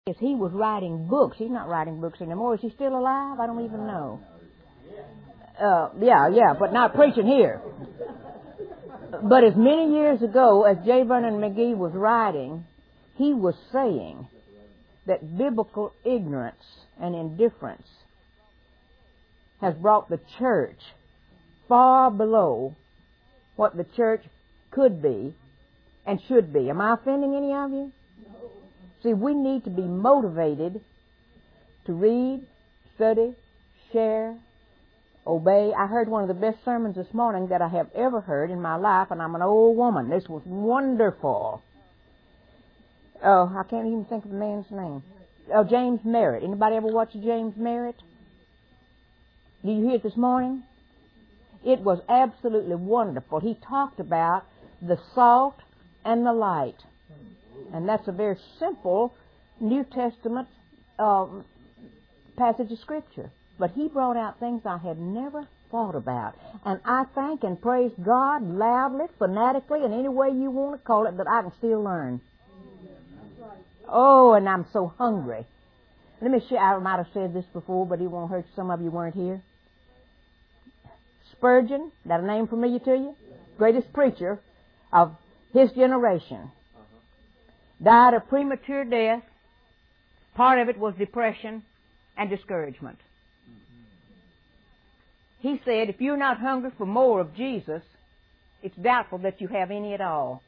he was writing books. He's not writing books anymore. Is he still alive? I don't even know. Yeah, but not preaching here. But as many years ago as J. Vernon McGee was writing, he was saying that biblical ignorance and indifference has brought the church far below what the church could be and should be. Am I offending any of you? No. See, we need to be motivated to read, study, share, obey. I heard one of the best sermons this morning that I have ever heard in my life, and I'm an old woman. This was wonderful. Oh, I can't even think of the man's name. Oh, James Merritt. Anybody ever watch James Merritt? Did you hear it this morning? It was absolutely wonderful. He talked about the salt and the light. And that's a very simple New Testament passage of Scripture. But he brought out things I had never thought about. And I thank and praise God loudly, fanatically, in any way you want to call it, that I can still learn. Oh, and I'm so hungry. Let me share, I might have said this before, but it won't hurt some of you weren't here. Spurgeon, that a name familiar to you? Greatest preacher of his generation. Died a premature death. Part of it was depression and discouragement. He said, if you're not hungry for more of Jesus, it's doubtful that you have any at all.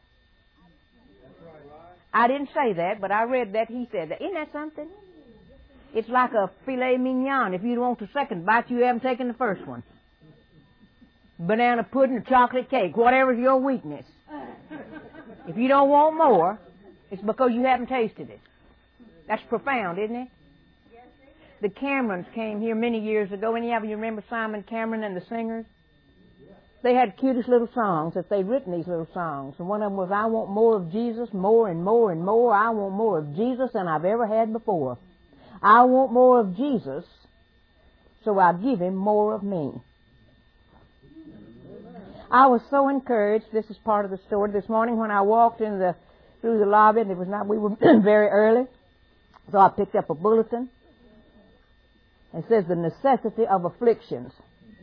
I didn't say that, but I read that. He said that. Isn't that something? It's like a filet mignon. If you don't want the second bite, you haven't taken the first one. Banana pudding or chocolate cake, whatever's your weakness. If you don't want more, it's because you haven't tasted it. That's profound, isn't it? The Camerons came here many years ago. Any of you remember Simon Cameron and the Singers? They had cutest little songs that they'd written, these little songs. And one of them was, I want more of Jesus, more and more and more. I want more of Jesus than I've ever had before. I want more of Jesus, so I'll give him more of me. I was so encouraged. This is part of the story. This morning when I walked through the lobby, and we were very early, so I picked up a bulletin. It says the necessity of afflictions.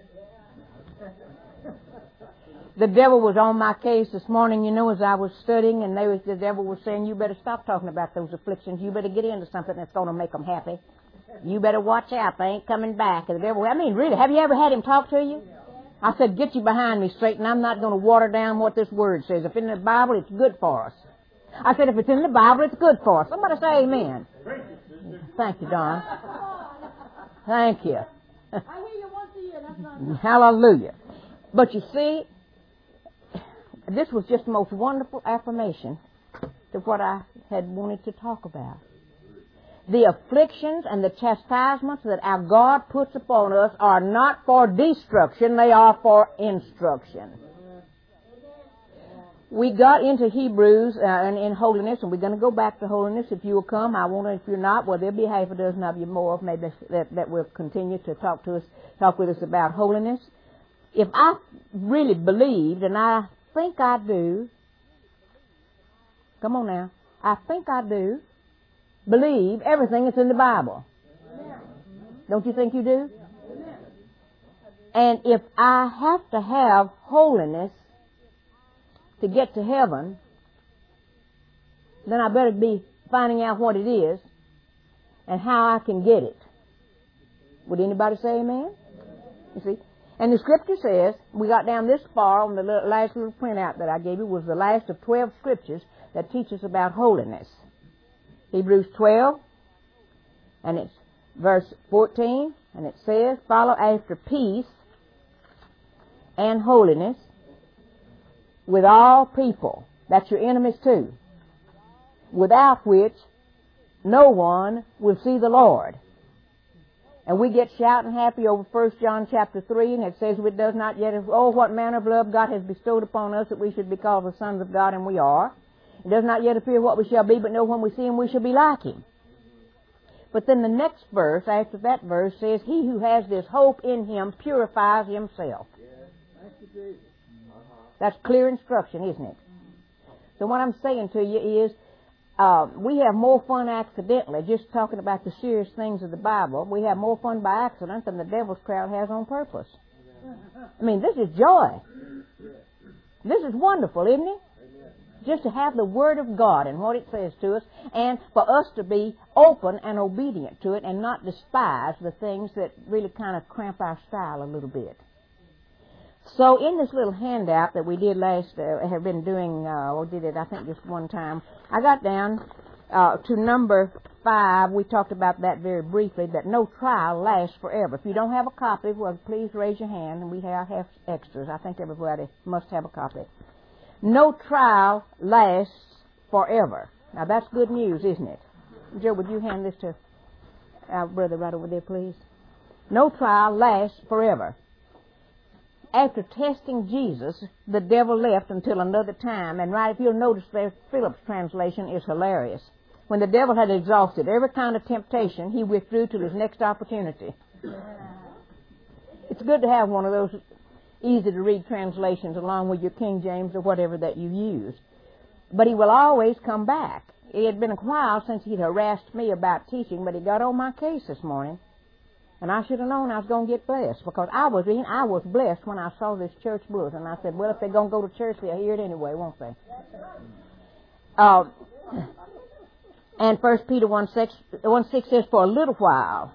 The devil was on my case this morning, as I was studying, and the devil was saying, you better stop talking about those afflictions. You better get into something that's going to make them happy. You better watch out. They ain't coming back. And the devil, really, have you ever had him talk to you? I said, get you behind me, Satan. I'm not going to water down what this word says. If it's in the Bible, it's good for us. I said, if it's in the Bible, it's good for us. Somebody say amen. Thank you, Don. Thank you. I hear you once a year. That's not Hallelujah. But you see, this was just the most wonderful affirmation to what I had wanted to talk about. The afflictions and the chastisements that our God puts upon us are not for destruction, they are for instruction. We got into Hebrews and in holiness, and we're going to go back to holiness. If you will come, I won't. If you're not, well, there'll be half a dozen of you more, maybe that will continue to talk with us about holiness. If I really believed, and I think I do, come on now, I think I do, believe everything that's in the Bible. Don't you think you do? And if I have to have holiness to get to heaven, then I better be finding out what it is and how I can get it. Would anybody say amen? You see? And the Scripture says, we got down this far on the last little printout that I gave you, was the last of 12 Scriptures that teach us about holiness. Hebrews 12, and it's verse 14, and it says, follow after peace and holiness with all people. That's your enemies too. Without which no one will see the Lord. And we get shouting happy over 1 John chapter 3, and it says, it does not yet, oh, what manner of love God has bestowed upon us that we should be called the sons of God, and we are. It does not yet appear what we shall be, but know when we see him we shall be like him. But then the next verse, after that verse, says, he who has this hope in him purifies himself. That's clear instruction, isn't it? So what I'm saying to you is, we have more fun accidentally, just talking about the serious things of the Bible. We have more fun by accident than the devil's crowd has on purpose. I mean, this is joy. This is wonderful, isn't it? Just to have the Word of God and what it says to us, and for us to be open and obedient to it and not despise the things that really kind of cramp our style a little bit. So in this little handout that we did have been doing, did it I think just one time, I got down to number 5. We talked about that very briefly, that no trial lasts forever. If you don't have a copy, well, please raise your hand, and we have extras. I think everybody must have a copy. No trial lasts forever. Now that's good news, isn't it? Joe, would you hand this to our brother right over there, please? No trial lasts forever. After testing Jesus, the devil left until another time. And right, if you'll notice there, Philip's translation is hilarious. When the devil had exhausted every kind of temptation, he withdrew to his next opportunity. It's good to have one of those easy-to-read translations along with your King James or whatever that you use. But he will always come back. It had been a while since he'd harassed me about teaching, but he got on my case this morning. And I should have known I was going to get blessed, because I was blessed when I saw this church bulletin. I said, well, if they're going to go to church, they'll hear it anyway, won't they? And 1 Peter 1:6 says, for a little while,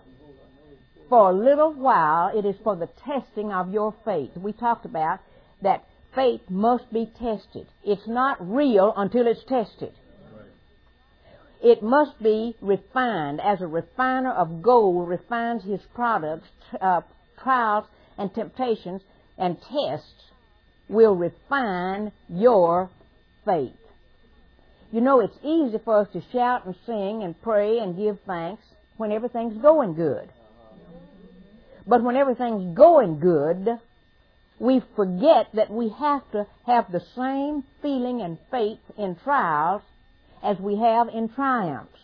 it is for the testing of your faith. We talked about that faith must be tested. It's not real until it's tested. It must be refined as a refiner of gold refines his products. Trials and temptations and tests will refine your faith. You know, it's easy for us to shout and sing and pray and give thanks when everything's going good. But when everything's going good, we forget that we have to have the same feeling and faith in trials as we have in triumphs.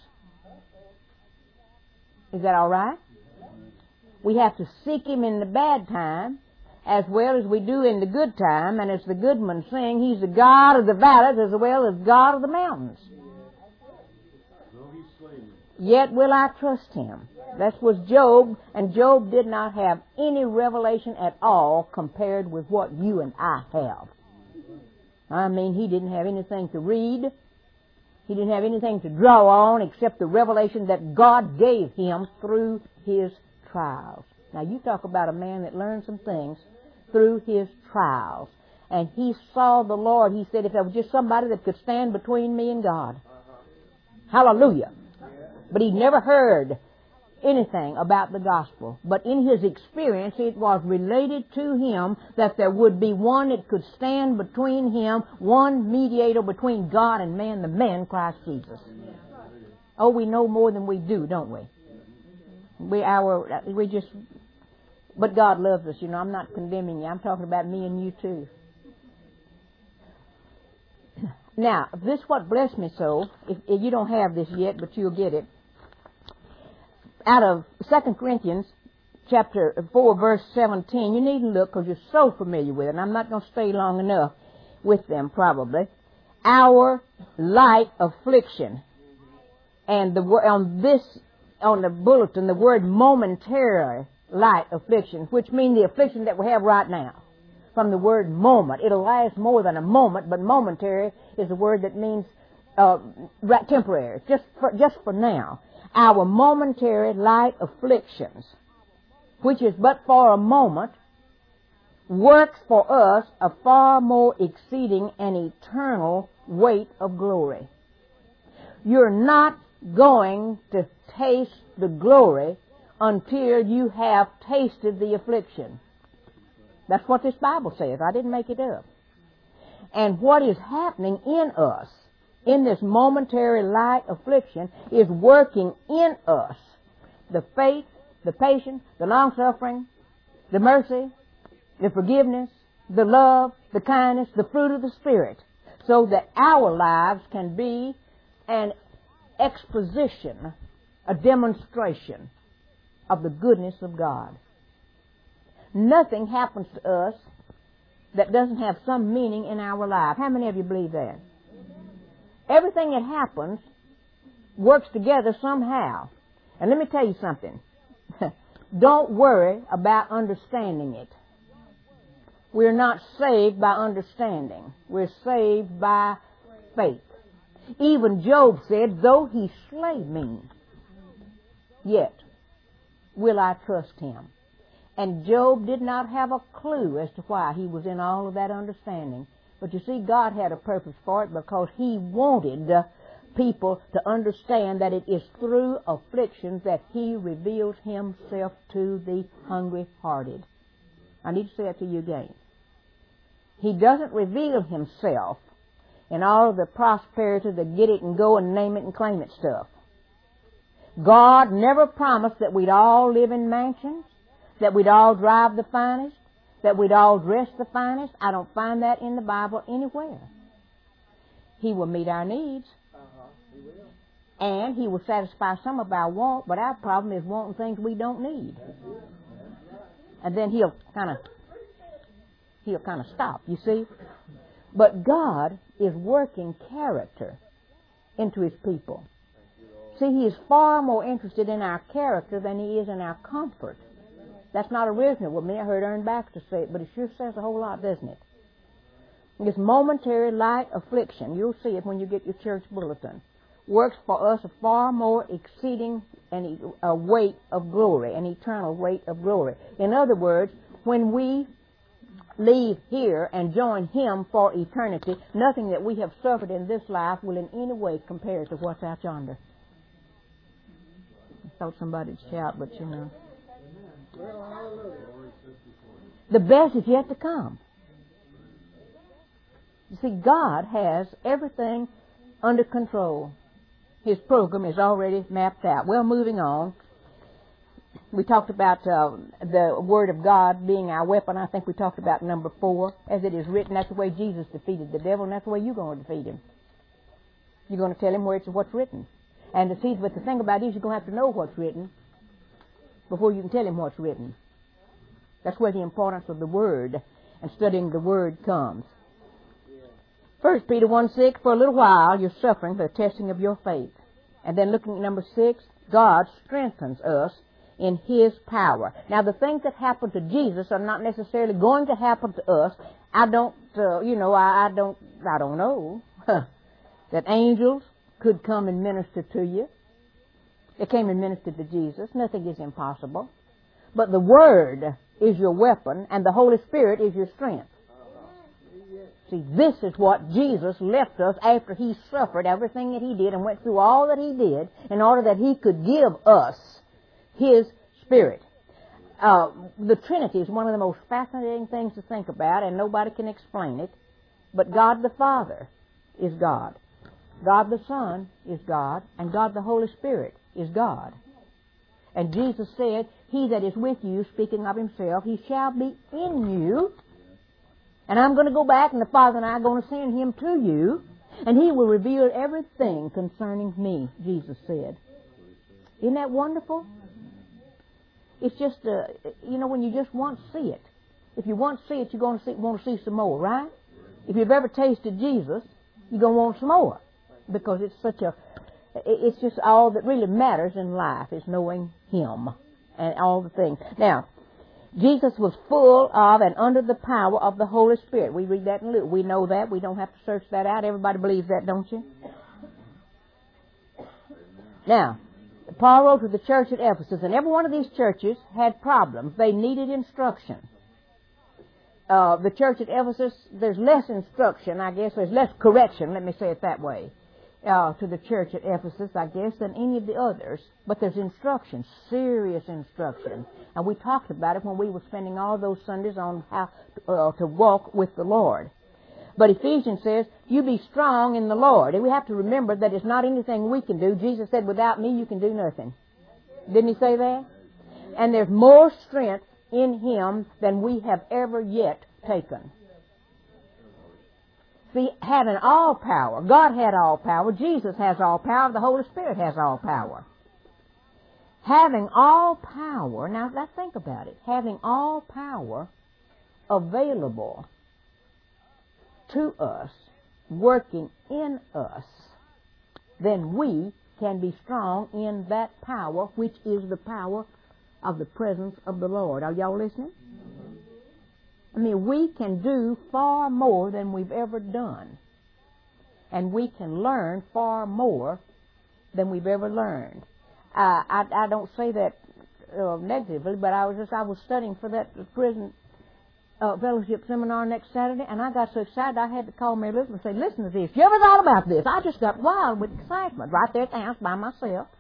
Is that all right? We have to seek Him in the bad time as well as we do in the good time, and as the Goodman sing, He's the God of the valleys as well as God of the mountains. Yet will I trust Him. That was Job, and Job did not have any revelation at all compared with what you and I have. I mean, he didn't have anything to read. He didn't have anything to draw on except the revelation that God gave him through his trials. Now, you talk about a man that learned some things through his trials. And he saw the Lord. He said, if there was just somebody that could stand between me and God. Hallelujah. But he never heard anything about the gospel. But in his experience, it was related to him that there would be one that could stand between him, one mediator between God and man, the man Christ Jesus. Oh, we know more than we do, don't we? But God loves us, you know. I'm not condemning you. I'm talking about me and you too. Now, this what blessed me so, if you don't have this yet, but you'll get it. Out of 2 Corinthians chapter 4, verse 17, you needn't look because you're so familiar with it, and I'm not going to stay long enough with them probably. Our light affliction. And on the bulletin, the word momentary light affliction, which means the affliction that we have right now. From the word moment. It'll last more than a moment, but momentary is a word that means temporary, just for now. Our momentary light afflictions, which is but for a moment, works for us a far more exceeding and eternal weight of glory. You're not going to taste the glory until you have tasted the affliction. That's what this Bible says. I didn't make it up. And what is happening in us, in this momentary light affliction, is working in us the faith, the patience, the long-suffering, the mercy, the forgiveness, the love, the kindness, the fruit of the Spirit, so that our lives can be an exposition, a demonstration of the goodness of God. Nothing happens to us that doesn't have some meaning in our life. How many of you believe that? Everything that happens works together somehow. And let me tell you something. Don't worry about understanding it. We're not saved by understanding. We're saved by faith. Even Job said, though he slay me, yet will I trust him. And Job did not have a clue as to why he was in all of that understanding. But you see, God had a purpose for it, because he wanted people to understand that it is through afflictions that he reveals himself to the hungry-hearted. I need to say it to you again. He doesn't reveal himself in all of the prosperity, the get it and go and name it and claim it stuff. God never promised that we'd all live in mansions, that we'd all drive the finest, that we'd all dress the finest. I don't find that in the Bible anywhere. He will meet our needs. He will. And he will satisfy some of our want, but our problem is wanting things we don't need. And then he'll kind of stop, you see. But God is working character into his people. See, he is far more interested in our character than he is in our comfort. That's not original with me. I heard Ern Baxter say it, but it sure says a whole lot, doesn't it? This momentary light affliction, you'll see it when you get your church bulletin, works for us a far more exceeding a weight of glory, an eternal weight of glory. In other words, when we leave here and join him for eternity, nothing that we have suffered in this life will in any way compare to what's out yonder. I thought somebody'd shout, but you know. The best is yet to come. You see, God has everything under control. His program is already mapped out. Well, moving on. We talked about the Word of God being our weapon. I think we talked about number 4. As it is written, that's the way Jesus defeated the devil, and that's the way you're going to defeat him. You're going to tell him what's written. And but the thing about it is you're going to have to know what's written before you can tell him what's written. That's where the importance of the Word and studying the Word comes. 1 Peter 1:6, for a little while you're suffering for the testing of your faith. And then looking at number 6, God strengthens us in his power. Now, the things that happened to Jesus are not necessarily going to happen to us. I don't know that angels could come and minister to you. They came and ministered to Jesus. Nothing is impossible. But the Word is your weapon, and the Holy Spirit is your strength. See, this is what Jesus left us after he suffered everything that he did and went through all that he did in order that he could give us his Spirit. The Trinity is one of the most fascinating things to think about, and nobody can explain it. But God the Father is God. God the Son is God, and God the Holy Spirit is God. And Jesus said, he that is with you, speaking of himself, he shall be in you. And I'm going to go back, and the Father and I are going to send him to you, and he will reveal everything concerning me, Jesus said. Isn't that wonderful? It's just, when you just want to see it. If you want to see it, you're going to want to see some more, right? If you've ever tasted Jesus, you're going to want some more. Because it's just all that really matters in life is knowing him and all the things. Now, Jesus was full of and under the power of the Holy Spirit. We read that in Luke. We know that. We don't have to search that out. Everybody believes that, don't you? Now, Paul wrote to the church at Ephesus, and every one of these churches had problems. They needed instruction. The church at Ephesus, there's less instruction, I guess. There's less correction, let me say it that way, to the church at Ephesus, I guess, than any of the others. But there's instruction, serious instruction. And we talked about it when we were spending all those Sundays on how to walk with the Lord. But Ephesians says, you be strong in the Lord. And we have to remember that it's not anything we can do. Jesus said, without me you can do nothing. Didn't he say that? And there's more strength in him than we have ever yet taken. See, having all power, God had all power, Jesus has all power, the Holy Spirit has all power. Having all power, now let's think about it, having all power available to us, working in us, then we can be strong in that power, which is the power of the presence of the Lord. Are y'all listening? I mean, we can do far more than we've ever done. And we can learn far more than we've ever learned. I don't say that negatively, but I was studying for that prison fellowship seminar next Saturday, and I got so excited I had to call Mary Elizabeth and say, listen to this. You ever thought about this? I just got wild with excitement right there at the house by myself.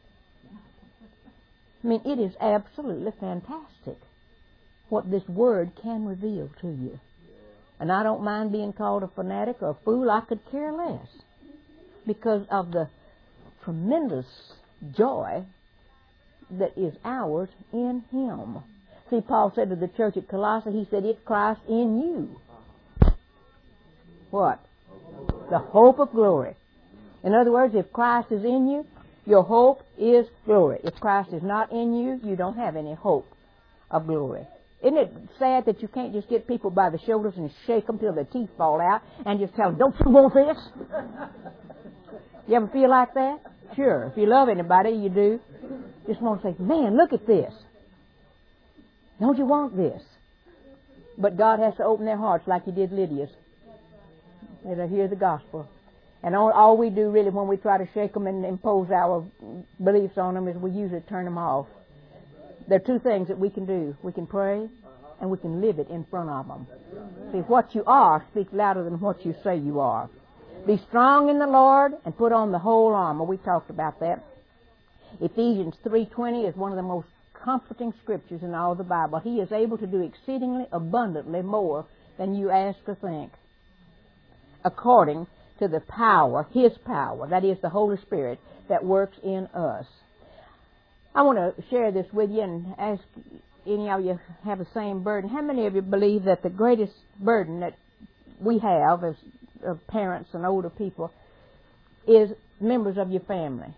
I mean, it is absolutely fantastic what this Word can reveal to you. And I don't mind being called a fanatic or a fool. I could care less because of the tremendous joy that is ours in Him. See, Paul said to the church at Colossae, he said, it's Christ in you. What? The hope of glory. In other words, if Christ is in you, your hope is glory. If Christ is not in you, you don't have any hope of glory. Isn't it sad that you can't just get people by the shoulders and shake them till their teeth fall out and just tell them, don't you want this? You ever feel like that? Sure. If you love anybody, you do. Just want to say, man, look at this. Don't you want this? But God has to open their hearts like He did Lydia's. They'll hear the gospel. And all we do really when we try to shake them and impose our beliefs on them is we usually turn them off. There are two things that we can do. We can pray and we can live it in front of them. See, what you are speaks louder than what you say you are. Be strong in the Lord and put on the whole armor. We talked about that. Ephesians 3:20 is one of the most comforting scriptures in all the Bible. He is able to do exceedingly abundantly more than you ask or think, according to the power, His power, that is the Holy Spirit, that works in us. I want to share this with you and ask any of you have the same burden. How many of you believe that the greatest burden that we have as parents and older people is members of your family?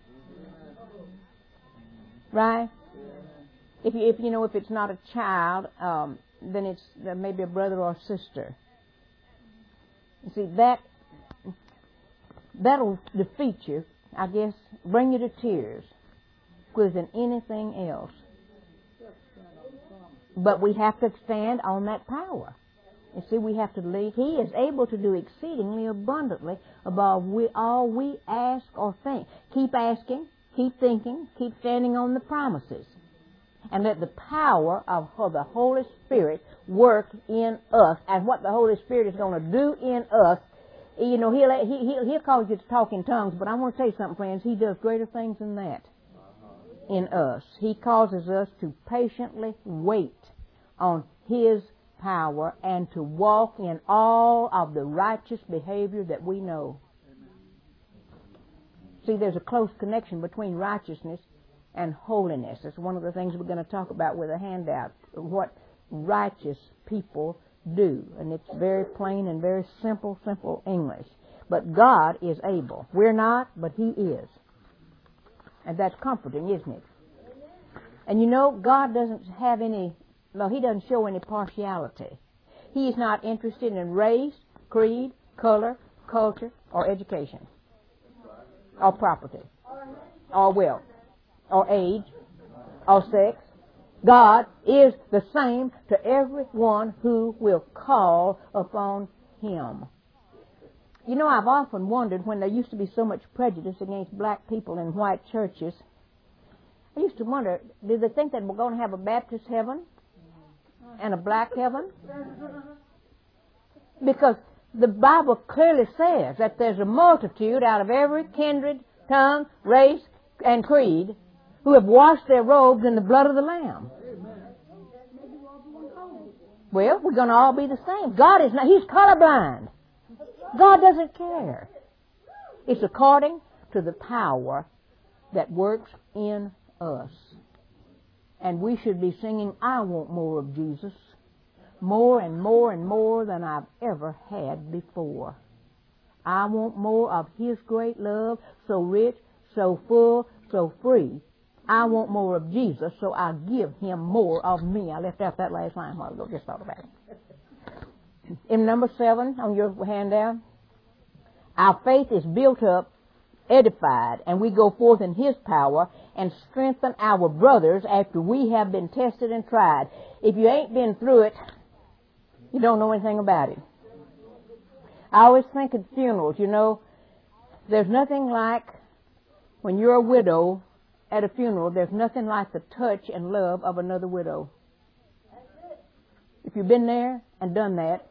Right? If it's not a child, then it's maybe a brother or a sister. You see, that'll defeat you, I guess, bring you to tears, quicker than anything else. But we have to stand on that power. You see, we have to believe He is able to do exceedingly abundantly above all we ask or think. Keep asking, keep thinking, keep standing on the promises. And let the power of the Holy Spirit work in us. And what the Holy Spirit is going to do in us, He'll cause you to talk in tongues, but I want to tell you something, friends. He does greater things than that in us. He causes us to patiently wait on His power and to walk in all of the righteous behavior that we know. See, there's a close connection between righteousness and holiness. It's one of the things we're going to talk about with a handout, what righteous people do. And it's very plain and very simple English. But God is able. We're not, but He is. And that's comforting, isn't it? And God doesn't have He doesn't show any partiality. He is not interested in race, creed, color, culture, or education, or property, or wealth, or age, or sex. God is the same to everyone who will call upon Him. I've often wondered when there used to be so much prejudice against black people in white churches, I used to wonder, did they think that we're going to have a Baptist heaven and a black heaven? Because the Bible clearly says that there's a multitude out of every kindred, tongue, race, and creed who have washed their robes in the blood of the Lamb. Well, we're going to all be the same. God is not, He's colorblind. God doesn't care. It's according to the power that works in us. And we should be singing, I want more of Jesus. More and more and more than I've ever had before. I want more of His great love, so rich, so full, so free. I want more of Jesus, so I give Him more of me. I left out that last line a while ago. Just thought about it. In number 7 on your handout, our faith is built up edified, and we go forth in His power and strengthen our brothers after we have been tested and tried. If you ain't been through it, you don't know anything about it. I always think at funerals, there's nothing like when you're a widow at a funeral, there's nothing like the touch and love of another widow. If you've been there and done that,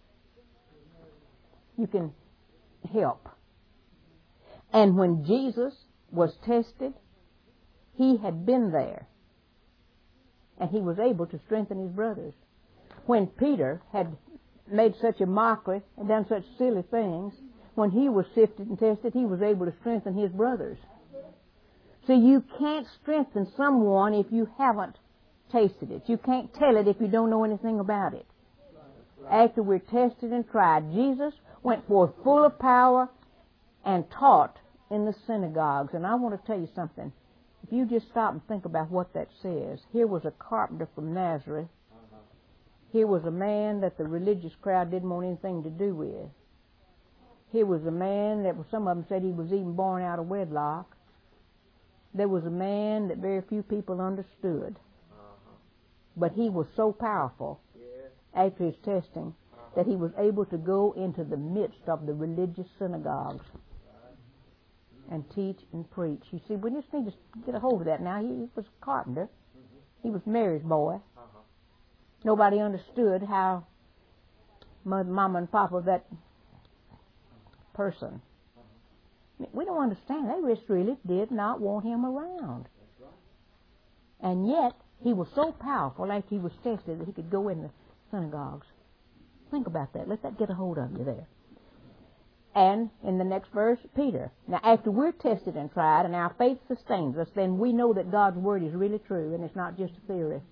you can help. And when Jesus was tested, He had been there. And He was able to strengthen His brothers. When Peter had made such a mockery and done such silly things, when he was sifted and tested, he was able to strengthen his brothers. See, you can't strengthen someone if you haven't tasted it. You can't tell it if you don't know anything about it. After we're tested and tried, Jesus went forth full of power and taught in the synagogues. And I want to tell you something. If you just stop and think about what that says. Here was a carpenter from Nazareth. Here was a man that the religious crowd didn't want anything to do with. Here was a man that some of them said he was even born out of wedlock. There was a man that very few people understood. But he was so powerful after his testing that he was able to go into the midst of the religious synagogues and teach and preach. You see, we just need to get a hold of that now. He was a carpenter. He was Mary's boy. Nobody understood how Mama and Papa of that person. We don't understand. They just really did not want him around. And yet, he was so powerful after he was tested that he could go in the synagogues. Think about that. Let that get a hold of you there. And in the next verse, Peter. Now, after we're tested and tried and our faith sustains us, then we know that God's Word is really true and it's not just a theory.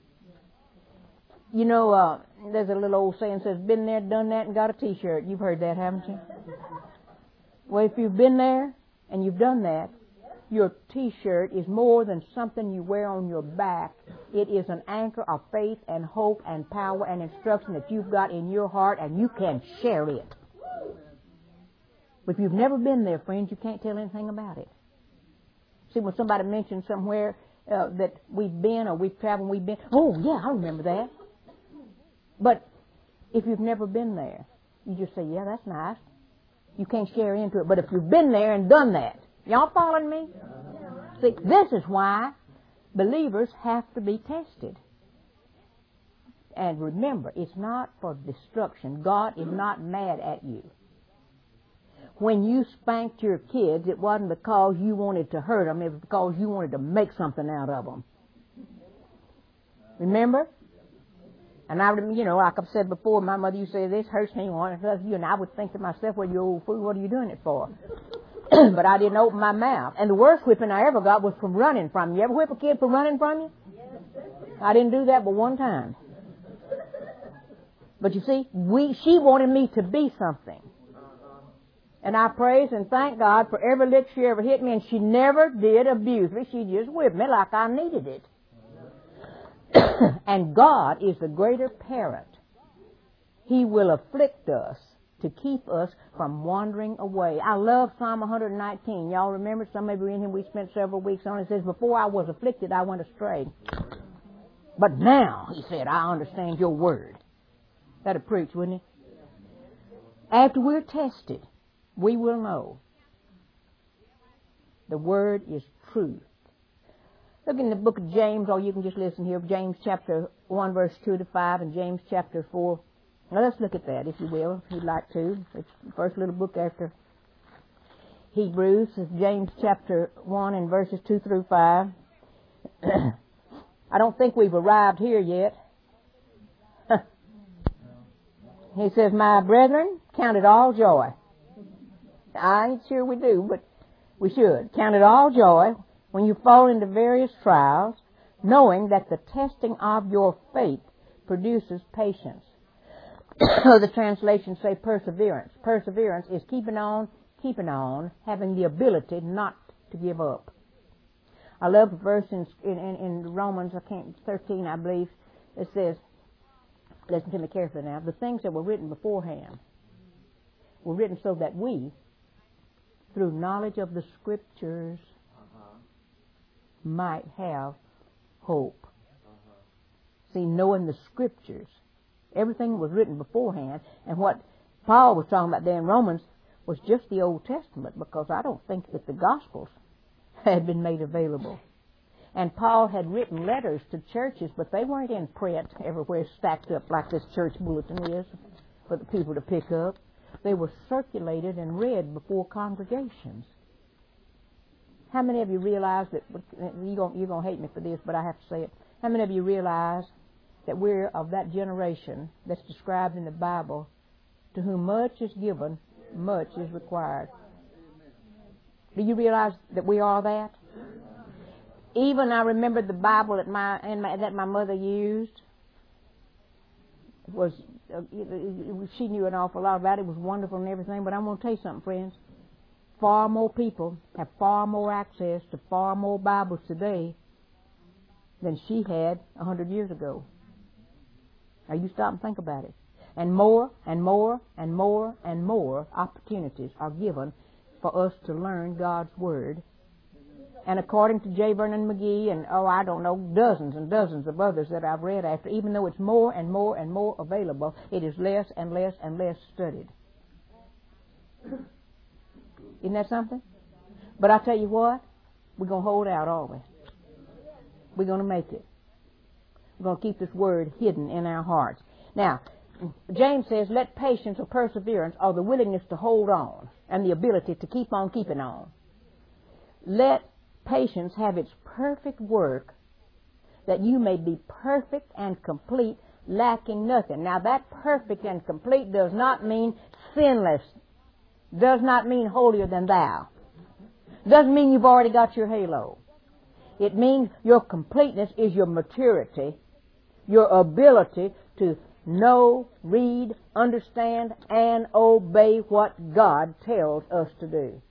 You know, there's a little old saying that says, been there, done that, and got a T-shirt. You've heard that, haven't you? Well, if you've been there and you've done that, your T-shirt is more than something you wear on your back. It is an anchor of faith and hope and power and instruction that you've got in your heart, and you can share it. But if you've never been there, friends, you can't tell anything about it. See, when somebody mentions somewhere that we've been or we've traveled, we've been, oh, yeah, I remember that. But if you've never been there, you just say, yeah, that's nice. You can't share into it. But if you've been there and done that, y'all following me? See, this is why believers have to be tested. And remember, it's not for destruction. God is not mad at you. When you spanked your kids, it wasn't because you wanted to hurt them. It was because you wanted to make something out of them. Remember? And I, like I've said before, my mother used to say, this hurts me, and I would think to myself, well, you old fool, what are you doing it for? But I didn't open my mouth. And the worst whipping I ever got was from running from you. You ever whip a kid for running from you? I didn't do that but one time. But you see, she wanted me to be something. And I praise and thank God for every lick she ever hit me, and she never did abuse me. She just whipped me like I needed it. And God is the greater parent. He will afflict us to keep us from wandering away. I love Psalm 119. Y'all remember? Some of you in here, we spent several weeks on it. It says, before I was afflicted, I went astray. But now, he said, I understand your word. That'd preach, wouldn't it? After we're tested, we will know the word is true. Look in the book of James, or you can just listen here, James chapter 1, verse 2 to 5, and James chapter 4. Now let's look at that, if you will, if you'd like to. It's the first little book after Hebrews. It's James chapter 1 and verses 2 through 5. I don't think we've arrived here yet. He says, my brethren, count it all joy. I ain't sure we do, but we should. Count it all joy when you fall into various trials, knowing that the testing of your faith produces patience. The translations say perseverance. Perseverance is keeping on, having the ability not to give up. I love the verse in Romans 13, I believe. It says, listen to me carefully now, the things that were written beforehand were written so that we, through knowledge of the Scriptures, might have hope. See, knowing the Scriptures. Everything was written beforehand, and what Paul was talking about there in Romans was just the Old Testament, because I don't think that the Gospels had been made available. And Paul had written letters to churches, but they weren't in print everywhere stacked up like this church bulletin is for the people to pick up. They were circulated and read before congregations. How many of you realize that, you're going to hate me for this, but I have to say it. How many of you realize that we're of that generation that's described in the Bible, to whom much is given, much is required? Do you realize that we are that? Even I remember the Bible that my mother used was she knew an awful lot about it. It was wonderful and everything. But I'm going to tell you something, friends. Far more people have far more access to far more Bibles today than she had 100 years ago. Now you stop and think about it. And more and more and more and more opportunities are given for us to learn God's Word. And according to J. Vernon McGee and, I don't know, dozens and dozens of others that I've read after, even though it's more and more and more available, it is less and less and less studied. Isn't that something? But I tell you what, we're going to hold out, aren't we? We're going to make it. We're going to keep this Word hidden in our hearts. Now, James says, let patience or perseverance or the willingness to hold on and the ability to keep on keeping on. Let patience have its perfect work, that you may be perfect and complete, lacking nothing. Now that perfect and complete does not mean sinless, does not mean holier than thou, doesn't mean you've already got your halo. It means your completeness is your maturity, your ability to know, read, understand, and obey what God tells us to do.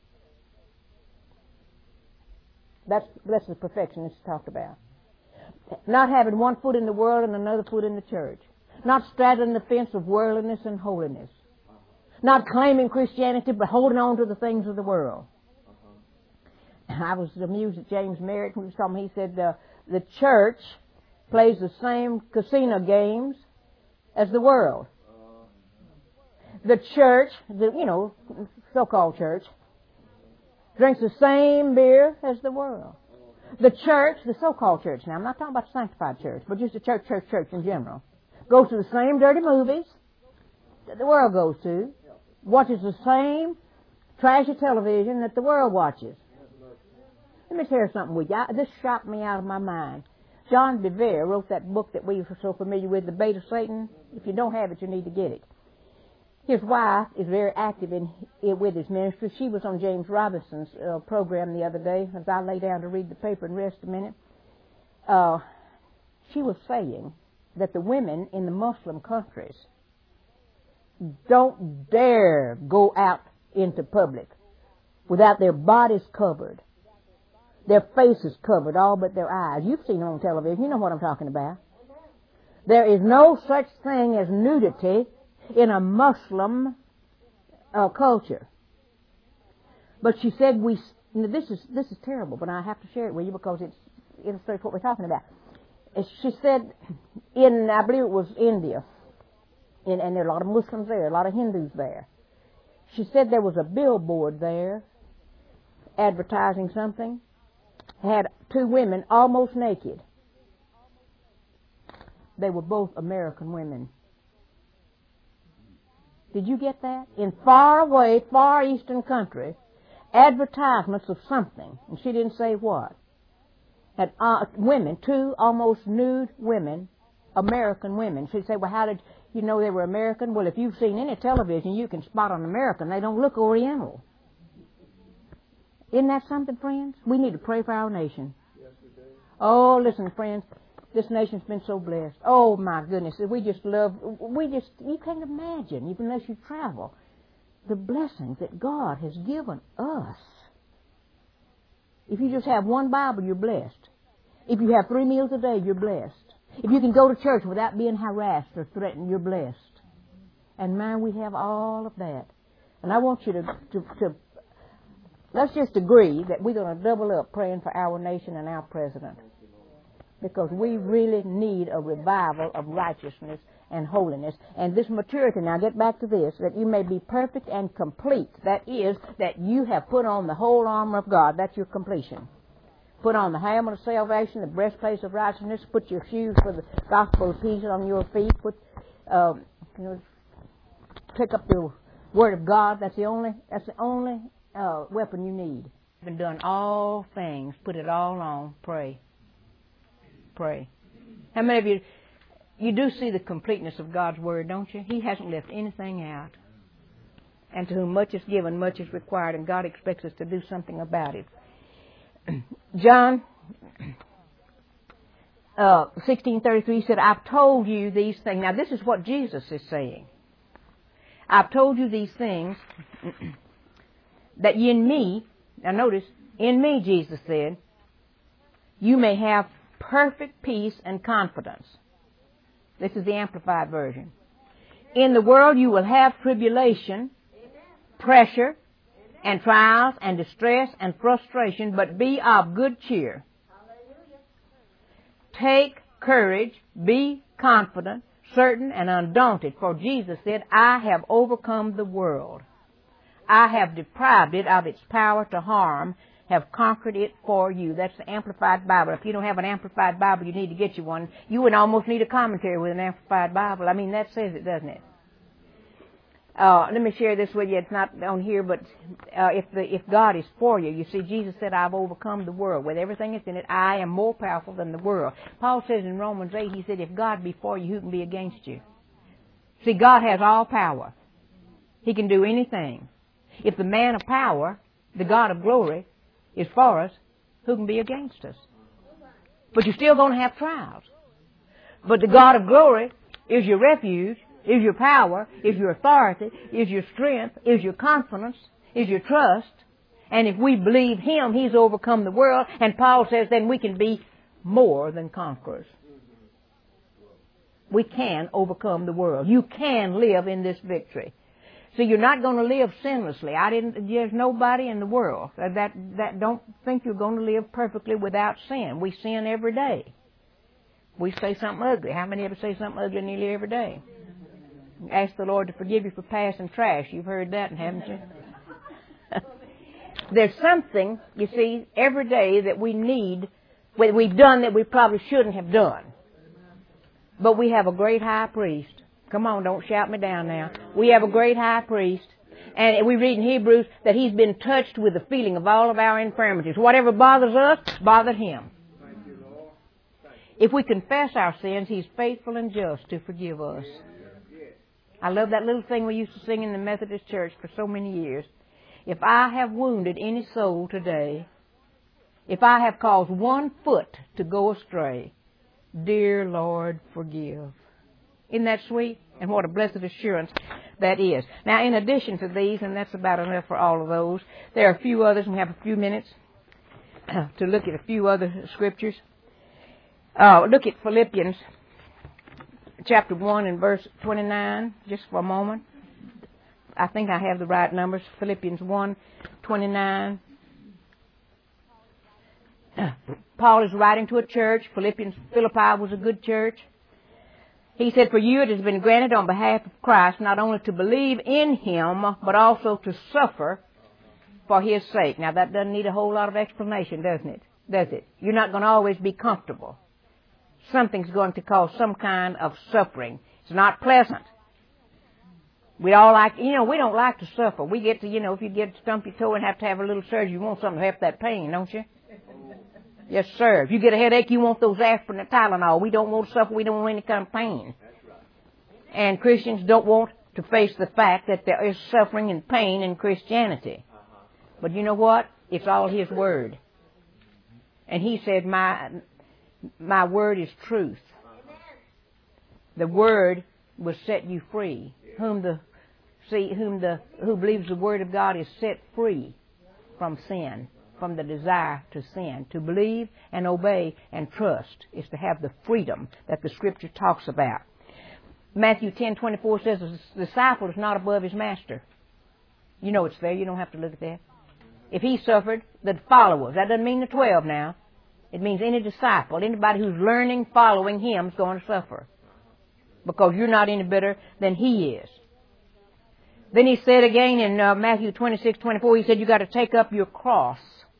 That's the perfection that's talked about. Not having one foot in the world and another foot in the church. Not straddling the fence of worldliness and holiness. Not claiming Christianity, but holding on to the things of the world. I was amused at James Merritt when he was talking. He said the church plays the same casino games as the world. The church, so-called church, drinks the same beer as the world. The church, the so-called church, now I'm not talking about the sanctified church, but just the church in general, goes to the same dirty movies that the world goes to, watches the same trashy television that the world watches. Let me share something with you. This shocked me out of my mind. John Bevere wrote that book that we are so familiar with, The Bait of Satan. If you don't have it, you need to get it. His wife is very active with his ministry. She was on James Robinson's program the other day. As I lay down to read the paper and rest a minute, she was saying that the women in the Muslim countries don't dare go out into public without their bodies covered, their faces covered, all but their eyes. You've seen it on television. You know what I'm talking about. There is no such thing as nudity in a Muslim culture. But she said this is terrible, but I have to share it with you because it illustrates what we're talking about. She said I believe it was India, and there are a lot of Muslims there, a lot of Hindus there. She said there was a billboard there advertising something, had two women almost naked. They were both American women. Did you get that? In far away, far eastern country, advertisements of something, and she didn't say what, had women, two almost nude women, American women. She'd say, well, how did you know they were American? Well, if you've seen any television, you can spot an American. They don't look Oriental. Isn't that something, friends? We need to pray for our nation. Oh, listen, friends. This nation's been so blessed. Oh, my goodness. You can't imagine, even unless you travel, the blessings that God has given us. If you just have one Bible, you're blessed. If you have 3 meals a day, you're blessed. If you can go to church without being harassed or threatened, you're blessed. And man, we have all of that. And I want you to let's just agree that we're going to double up praying for our nation and our president. Because we really need a revival of righteousness and holiness. And this maturity, now get back to this, that you may be perfect and complete. That is, that you have put on the whole armor of God. That's your completion. Put on the helmet of salvation, the breastplate of righteousness, put your shoes for the gospel of peace on your feet, pick up the word of God. That's the only weapon you need. You've done all things, put it all on, pray. Pray. How many of you do see the completeness of God's Word, don't you? He hasn't left anything out. And to whom much is given, much is required, and God expects us to do something about it. John 16:33 said, I've told you these things. Now this is what Jesus is saying. I've told you these things that in me, now notice, in me, Jesus said, you may have perfect peace and confidence. This is the Amplified Version. In the world you will have tribulation, pressure, and trials, and distress, and frustration, but be of good cheer. Take courage, be confident, certain, and undaunted, for Jesus said, I have overcome the world. I have deprived it of its power to harm, have conquered it for you. That's the Amplified Bible. If you don't have an Amplified Bible, you need to get you one. You would almost need a commentary with an Amplified Bible. I mean, that says it, doesn't it? Let me share this with you. It's not on here, but if God is for you, you see, Jesus said, I've overcome the world. With everything that's in it, I am more powerful than the world. Paul says in Romans 8, he said, if God be for you, who can be against you? See, God has all power. He can do anything. If the man of power, the God of glory, is for us, who can be against us? But you're still going to have trials. But the God of glory is your refuge, is your power, is your authority, is your strength, is your confidence, is your trust. And if we believe Him, He's overcome the world. And Paul says then we can be more than conquerors. We can overcome the world. You can live in this victory. So you're not going to live sinlessly. There's nobody in the world that don't think you're going to live perfectly without sin. We sin every day. We say something ugly. How many of us say something ugly nearly every day? Ask the Lord to forgive you for passing trash. You've heard that, haven't you? There's something, you see, every day that we need, that we've done that we probably shouldn't have done. But we have a great high priest. Come on, don't shout me down now. We have a great high priest. And we read in Hebrews that He's been touched with the feeling of all of our infirmities. Whatever bothers us, bothered Him. If we confess our sins, He's faithful and just to forgive us. I love that little thing we used to sing in the Methodist church for so many years. If I have wounded any soul today, if I have caused one foot to go astray, dear Lord, forgive. Isn't that sweet? And what a blessed assurance that is. Now, in addition to these, and that's about enough for all of those, there are a few others, and we have a few minutes to look at a few other scriptures. Look at Philippians chapter 1 and verse 29, just for a moment. I think I have the right numbers. Philippians 1:29. Paul is writing to a church. Philippi was a good church. He said, for you it has been granted on behalf of Christ not only to believe in Him, but also to suffer for His sake. Now that doesn't need a whole lot of explanation, doesn't it? Does it? You're not going to always be comfortable. Something's going to cause some kind of suffering. It's not pleasant. We all like, we don't like to suffer. We get to, if you get stump your toe and have to have a little surgery, you want something to help that pain, don't you? Yes, sir. If you get a headache, you want those aspirin and Tylenol. We don't want to suffer. We don't want any kind of pain. And Christians don't want to face the fact that there is suffering and pain in Christianity. But you know what? It's all His Word. And He said, my Word is truth. The Word will set you free. Who believes the Word of God is set free from sin, from the desire to sin. To believe and obey and trust is to have the freedom that the Scripture talks about. Matthew 10:24 says the disciple is not above his master. You know it's there. You don't have to look at that. If he suffered, the followers. That doesn't mean the 12 now. It means any disciple, anybody who's learning, following him is going to suffer. Because you're not any better than he is. Then he said again in Matthew 26:24, he said, you got to take up your cross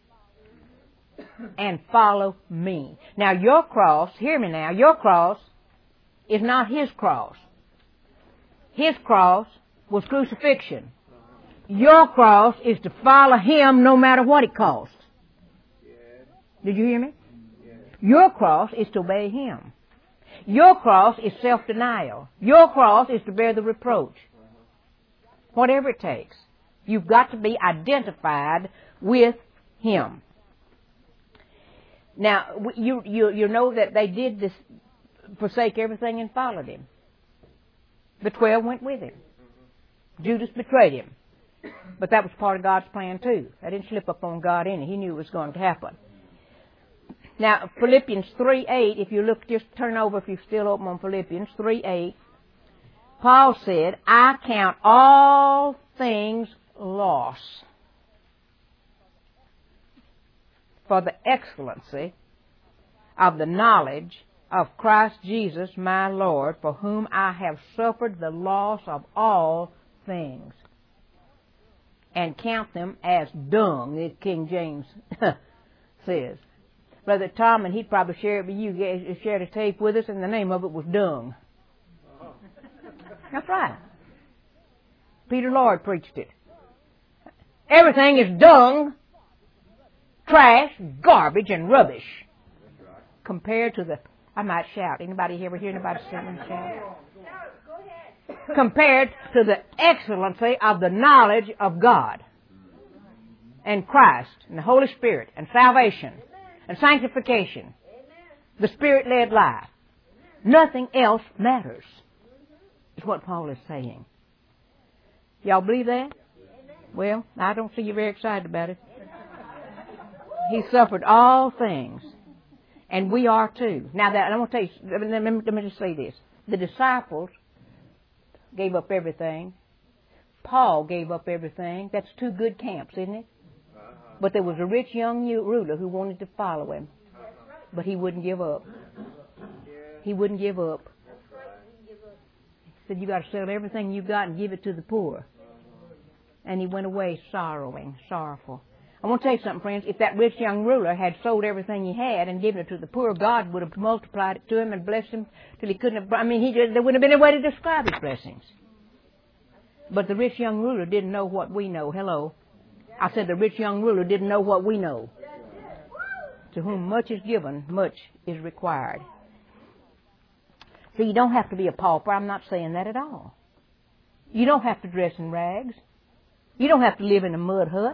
and follow me. Now your cross, hear me now, your cross is not his cross. His cross was crucifixion. Your cross is to follow him no matter what it costs. Did you hear me? Your cross is to obey him. Your cross is self-denial. Your cross is to bear the reproach. Whatever it takes. You've got to be identified with him. Now, you know that they did this, forsake everything and followed him. The 12 went with him. Judas betrayed him. But that was part of God's plan too. That didn't slip up on God any. He knew it was going to happen. Now, Philippians 3:8, if you look, just turn over if you're still open on Philippians 3:8. Paul said, I count all things loss for the excellency of the knowledge of Christ Jesus my Lord, for whom I have suffered the loss of all things, and count them as dung, as King James says. Brother Tom, and he'd probably share it with you, shared a tape with us, and the name of it was Dung. That's right. Peter Lord preached it. Everything is dung, trash, garbage, and rubbish. Compared to the... I might shout. Anybody ever hear anybody sing shout? Compared to the excellency of the knowledge of God and Christ and the Holy Spirit and salvation and sanctification, the Spirit-led life. Nothing else matters, is what Paul is saying. Y'all believe that? Well, I don't see you very excited about it. He suffered all things, and we are too. Now, that I want to tell you, let me just say this. The disciples gave up everything. Paul gave up everything. That's two good camps, isn't it? But there was a rich young ruler who wanted to follow him. But he wouldn't give up. He wouldn't give up. He said, you got to sell everything you got and give it to the poor. And he went away sorrowful. I want to tell you something, friends. If that rich young ruler had sold everything he had and given it to the poor, God would have multiplied it to him and blessed him till he couldn't have... there wouldn't have been a way to describe his blessings. But the rich young ruler didn't know what we know. Hello. I said the rich young ruler didn't know what we know. To whom much is given, much is required. See, you don't have to be a pauper. I'm not saying that at all. You don't have to dress in rags. You don't have to live in a mud hut.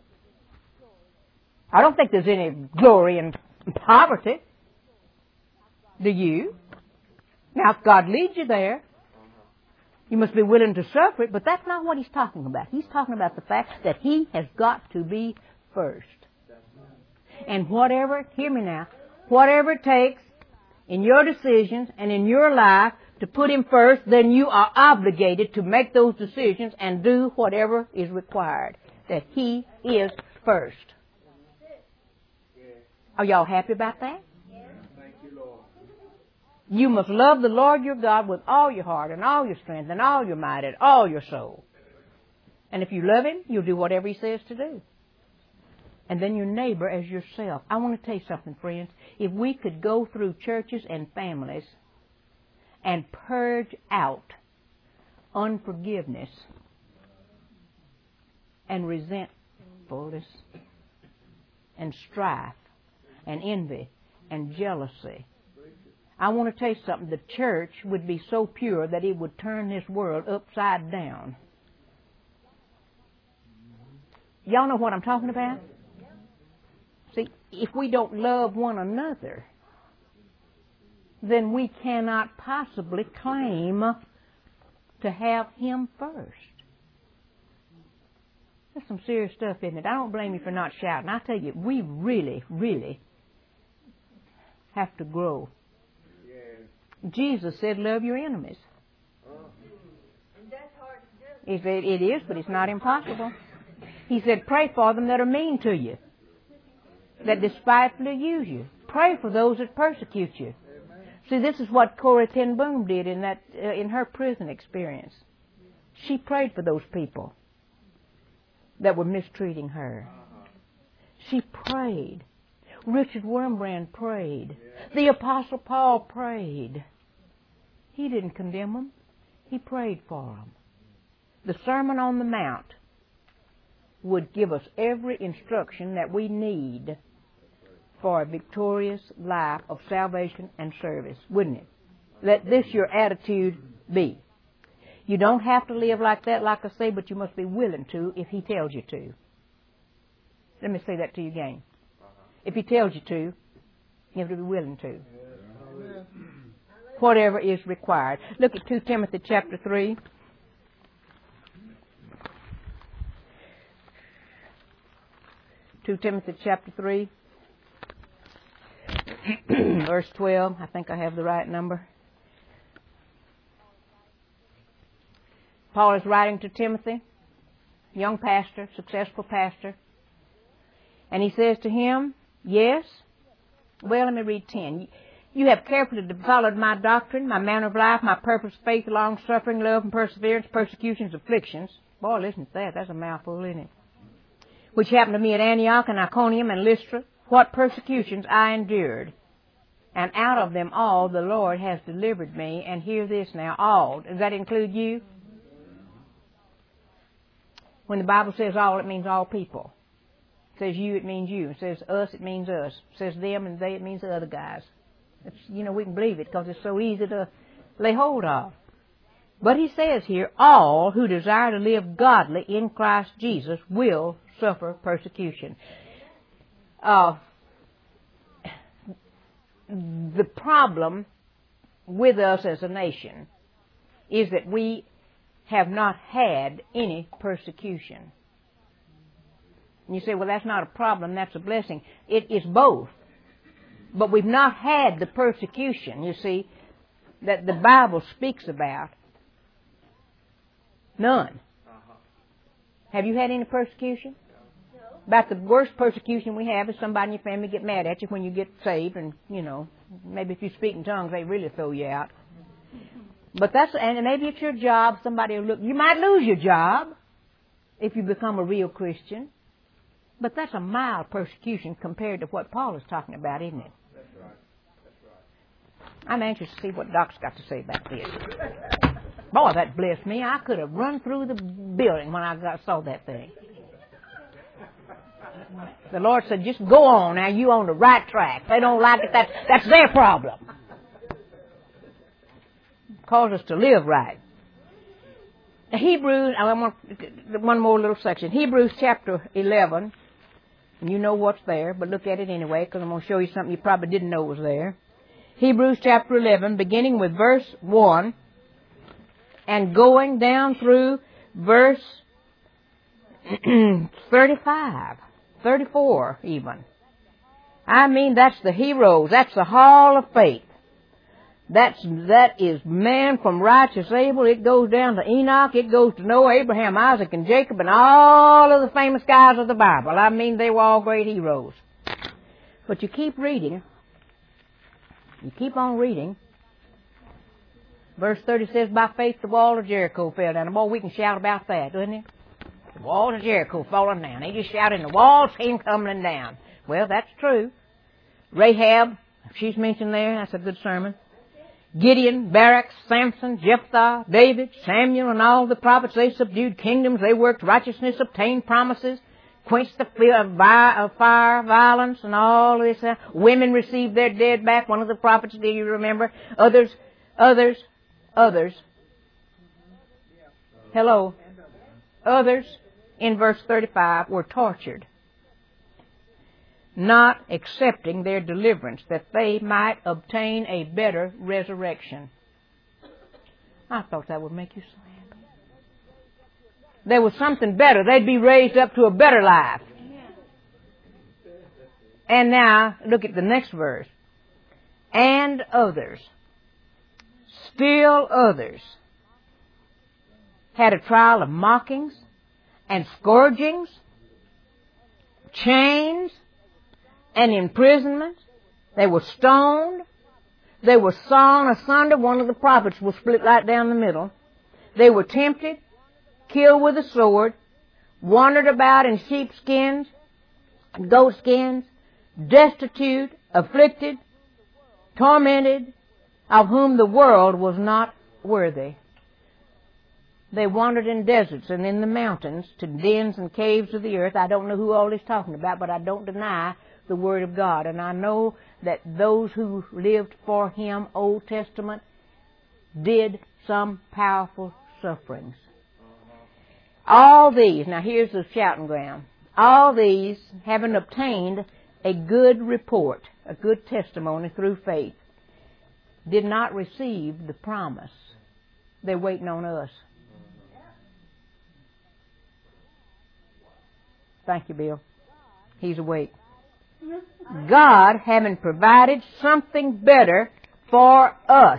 I don't think there's any glory in poverty. Do you? Now, if God leads you there, you must be willing to suffer it, but that's not what he's talking about. He's talking about the fact that he has got to be first. And whatever, hear me now, whatever it takes in your decisions and in your life to put him first, then you are obligated to make those decisions and do whatever is required. That he is first. Are y'all happy about that? Thank you, Lord. You must love the Lord your God with all your heart and all your strength and all your might and all your soul. And if you love him, you'll do whatever he says to do. And then your neighbor as yourself. I want to tell you something, friends. If we could go through churches and families and purge out unforgiveness and resentfulness and strife and envy and jealousy, I want to tell you something. The church would be so pure that it would turn this world upside down. Y'all know what I'm talking about? See, if we don't love one another, then we cannot possibly claim to have him first. That's some serious stuff, isn't it? I don't blame you for not shouting. I tell you, we really, really have to grow. Jesus said, love your enemies. And that's hard to do. It is, but it's not impossible. He said, pray for them that are mean to you, that despitefully use you. Pray for those that persecute you. See, this is what Corrie ten Boom did in her prison experience. She prayed for those people that were mistreating her. She prayed. Richard Wurmbrand prayed. The Apostle Paul prayed. He didn't condemn them. He prayed for them. The Sermon on the Mount would give us every instruction that we need for a victorious life of salvation and service, wouldn't it? Let this your attitude be. You don't have to live like that, like I say, but you must be willing to if He tells you to. Let me say that to you again. If He tells you to, you have to be willing to. Whatever is required. Look at 2 Timothy chapter 3. Timothy chapter 3, verse 12. I think I have the right number. Paul is writing to Timothy, young pastor, successful pastor. And he says to him, yes. Well, let me read 10. You have carefully followed my doctrine, my manner of life, my purpose, faith, long-suffering, love, and perseverance, persecutions, afflictions. Boy, listen to that. That's a mouthful, isn't it? Which happened to me at Antioch and Iconium and Lystra. What persecutions I endured. And out of them all the Lord has delivered me. And hear this now, all. Does that include you? When the Bible says all, it means all people. It says you, it means you. It says us, it means us. It says them and they, it means the other guys. It's, we can believe it because it's so easy to lay hold of. But he says here, all who desire to live godly in Christ Jesus will suffer persecution. The problem with us as a nation is that we have not had any persecution. And you say, well, that's not a problem, that's a blessing. It is both. But we've not had the persecution, you see, that the Bible speaks about. None. Have you had any persecution? No. About the worst persecution we have is somebody in your family get mad at you when you get saved, and, maybe if you speak in tongues, they really throw you out. But and maybe it's your job, somebody will look, you might lose your job if you become a real Christian. But that's a mild persecution compared to what Paul is talking about, isn't it? That's right. That's right. I'm anxious to see what Doc's got to say about this. Boy, that blessed me. I could have run through the building when I saw that thing. The Lord said, just go on now. You on the right track. If they don't like it, that's their problem. Cause us to live right. Hebrews, I want one more little section. Hebrews chapter 11. And you know what's there, but look at it anyway, because I'm going to show you something you probably didn't know was there. Hebrews chapter 11, beginning with verse 1, and going down through verse 35, 34 even. I mean, that's the heroes. That's the hall of faith. That is man from righteous Abel. It goes down to Enoch. It goes to Noah, Abraham, Isaac, and Jacob, and all of the famous guys of the Bible. I mean, they were all great heroes. But you keep reading. You keep on reading. Verse 30 says, by faith the wall of Jericho fell down. Boy, we can shout about that, doesn't it? The walls of Jericho falling down. They just shouted, and the walls came tumbling down. Well, that's true. Rahab, she's mentioned there. That's a good sermon. Gideon, Barak, Samson, Jephthah, David, Samuel, and all the prophets, they subdued kingdoms, they worked righteousness, obtained promises, quenched the fire, violence, and all this. Women received their dead back. One of the prophets, do you remember? Others. Hello. Others, in verse 35, were tortured, not accepting their deliverance, that they might obtain a better resurrection. I thought that would make you so happy. There was something better. They'd be raised up to a better life. And now, look at the next verse. And others, still others, had a trial of mockings and scourgings chains and imprisonment. They were stoned. They were sawn asunder. One of the prophets was split right down the middle. They were tempted, killed with a sword, wandered about in sheepskins, goatskins, destitute, afflicted, tormented, of whom the world was not worthy. They wandered in deserts and in the mountains to dens and caves of the earth. I don't know who all is talking about, but I don't deny the Word of God. And I know that those who lived for Him, Old Testament, did some powerful sufferings. All these, now here's the shouting ground, all these, having obtained a good report, a good testimony through faith, did not receive the promise. They're waiting on us. Thank you, Bill. He's awake. God having provided something better for us,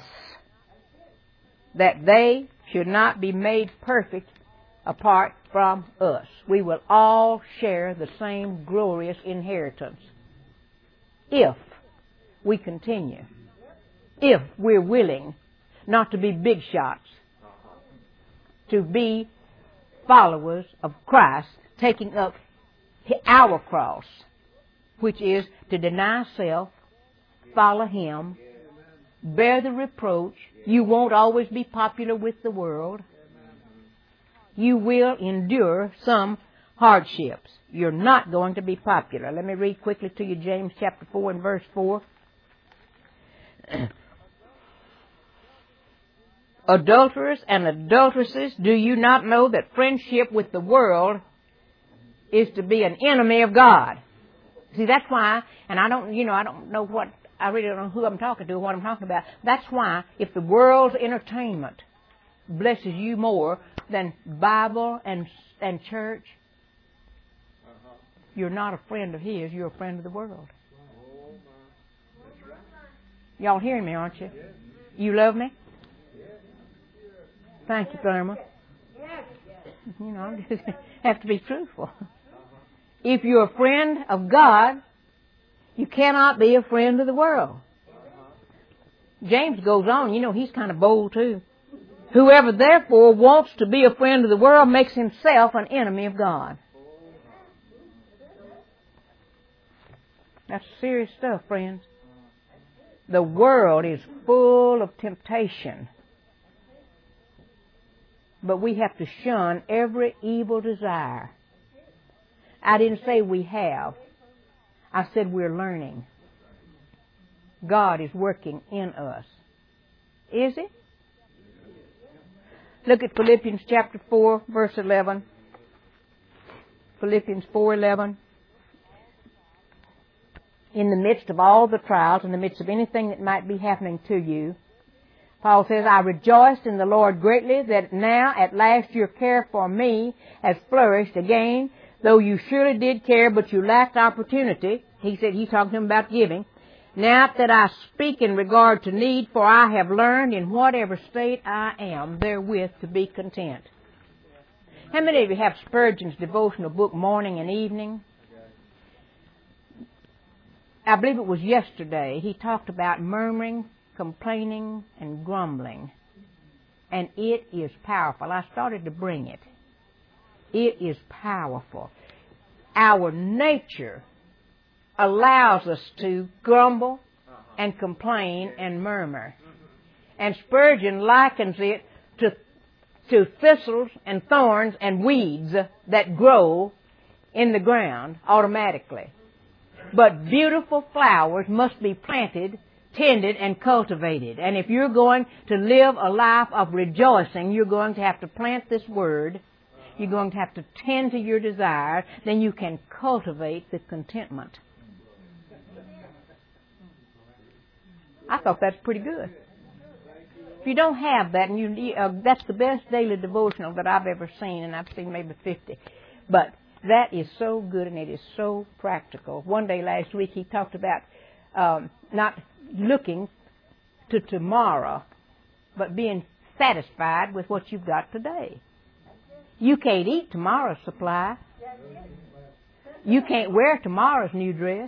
that they should not be made perfect apart from us. We will all share the same glorious inheritance if we continue, if we're willing not to be big shots, to be followers of Christ, taking up our cross, which is to deny self, follow Him, bear the reproach. You won't always be popular with the world. You will endure some hardships. You're not going to be popular. Let me read quickly to you James chapter 4 and verse 4. Adulterers and adulteresses, do you not know that friendship with the world is to be an enemy of God? See, that's why, and I really don't know who I'm talking to or what I'm talking about. That's why if the world's entertainment blesses you more than Bible and church, you're not a friend of His, you're a friend of the world. Y'all hearing me, aren't you? You love me? Thank you, Therma. Just have to be truthful. If you're a friend of God, you cannot be a friend of the world. James goes on, he's kind of bold too. Whoever therefore wants to be a friend of the world makes himself an enemy of God. That's serious stuff, friends. The world is full of temptation. But we have to shun every evil desire. I didn't say we have. I said we're learning. God is working in us. Is He? Look at Philippians chapter 4, verse 11. Philippians 4:11. In the midst of all the trials, in the midst of anything that might be happening to you, Paul says, I rejoiced in the Lord greatly that now at last your care for me has flourished again, though you surely did care, but you lacked opportunity. He said, he's talking to him about giving. Now that I speak in regard to need, for I have learned in whatever state I am, therewith to be content. How many of you have Spurgeon's devotional book, Morning and Evening? I believe it was yesterday. He talked about murmuring, complaining, and grumbling. And it is powerful. I started to bring it. It is powerful. Our nature allows us to grumble and complain and murmur. And Spurgeon likens it to thistles and thorns and weeds that grow in the ground automatically. But beautiful flowers must be planted, tended, and cultivated. And if you're going to live a life of rejoicing, you're going to have to plant this word. You're going to have to tend to your desire. Then you can cultivate the contentment. I thought that's pretty good. If you don't have that, and that's the best daily devotional that I've ever seen, and I've seen maybe 50. But that is so good, and it is so practical. One day last week, he talked about not looking to tomorrow, but being satisfied with what you've got today. You can't eat tomorrow's supply. You can't wear tomorrow's new dress.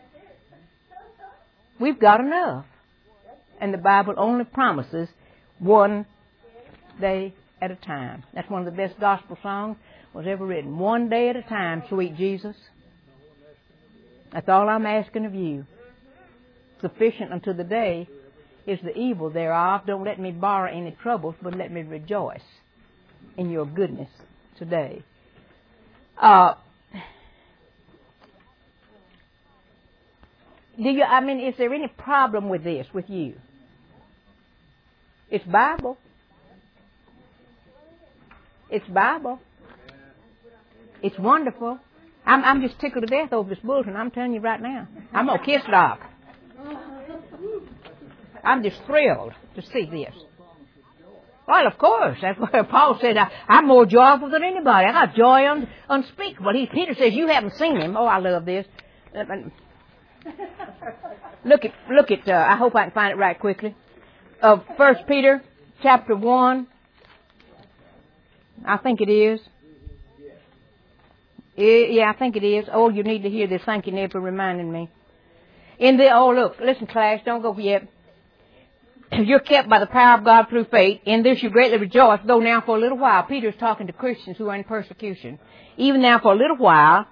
We've got enough. And the Bible only promises one day at a time. That's one of the best gospel songs was ever written. One day at a time, sweet Jesus. That's all I'm asking of you. Sufficient unto the day is the evil thereof. Don't let me borrow any troubles, but let me rejoice in your goodness today. Is there any problem with this, with you? It's Bible. It's Bible. It's wonderful. I'm just tickled to death over this bulletin. I'm telling you right now. I'm going to kiss it off. I'm just thrilled to see this. Well, of course. That's what Paul said. I'm more joyful than anybody. I got joy unspeakable. Peter says, you haven't seen him. Oh, I love this. Look at, I hope I can find it right quickly. 1 Peter chapter 1. I think it is. Yeah, I think it is. Oh, you need to hear this. Thank you, Ned, for reminding me. Look, listen, class, don't go yet. You're kept by the power of God through faith. In this you greatly rejoice, though now for a little while. Peter's talking to Christians who are in persecution. Even now for a little while,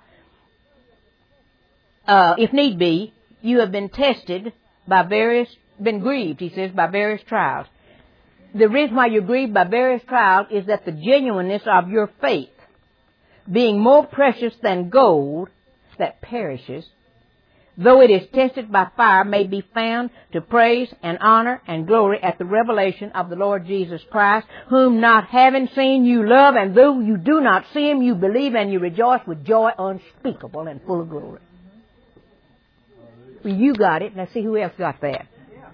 if need be, you have been tested been grieved, he says, by various trials. The reason why you're grieved by various trials is that the genuineness of your faith, being more precious than gold that perishes, though it is tested by fire, may be found to praise and honor and glory at the revelation of the Lord Jesus Christ, whom not having seen you love, and though you do not see him, you believe and you rejoice with joy unspeakable and full of glory. Well, you got it. Let's see who else got that.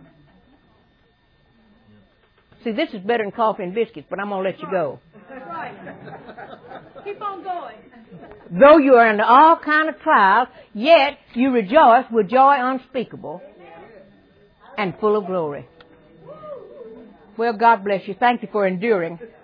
See, this is better than coffee and biscuits, but I'm going to let you go. That's right. Keep on going. Though you are under all kind of trials, yet you rejoice with joy unspeakable and full of glory. Well, God bless you. Thank you for enduring.